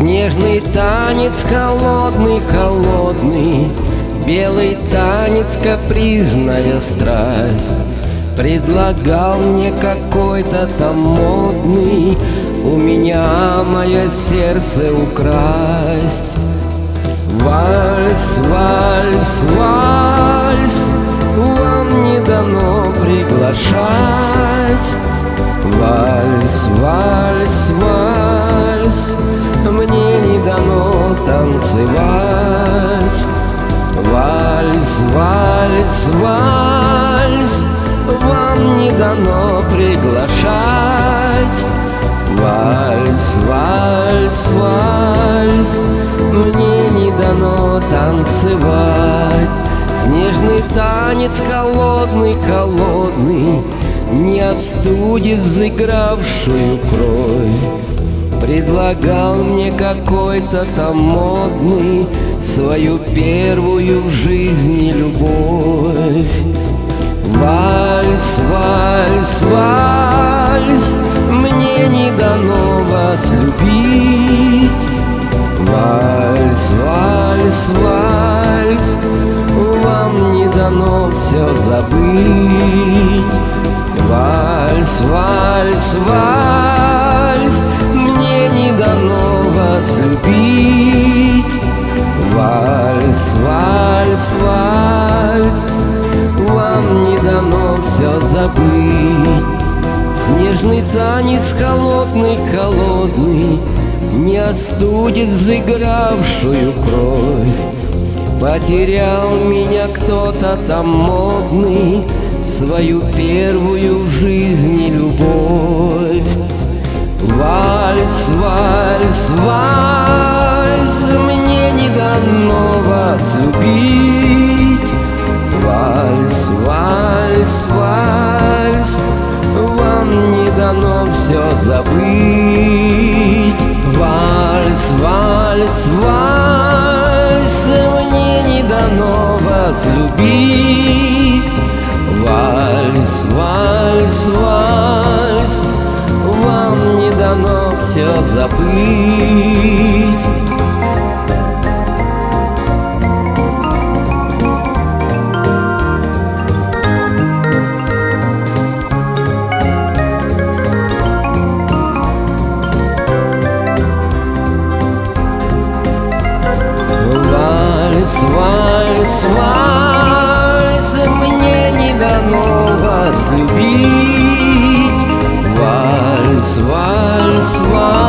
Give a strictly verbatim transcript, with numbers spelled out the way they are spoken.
Снежный танец, холодный, холодный, белый танец, капризная страсть. Предлагал мне какой-то там модный у меня мое сердце украсть. Вальс, вальс, вальс, вам не дано приглашать. Вальс, вальс, вальс, мне не дано танцевать. Вальс, вальс, вальс, вам не дано приглашать. Вальс, вальс, вальс, мне не дано танцевать. Снежный танец, холодный, холодный, не остудит взыгравшую кровь. Предлагал мне какой-то там модный свою первую в жизни любовь. Вальс, вальс, вальс, мне не дано вас любить. Вальс, вальс, вальс, вам не дано все забыть. Вальс, вальс, вальс, мне не дано вас любить. Вальс, вальс, вальс, вам не дано все забыть. Снежный танец, холодный, холодный, не остудит взыгравшую кровь. Потерял меня кто-то там модный, свою первую в жизни любовь. Вальс, вальс, вальс, мне не дано вас любить. Вальс, вальс, вальс, вам не дано все забыть. Вальс, вальс, вальс, мне не дано вас любить. Вальс, вальс, вальс, вам не дано все забыть. Вальс, вальс, вальс, мне не дано вас любить. Вальс, вальс, вальс.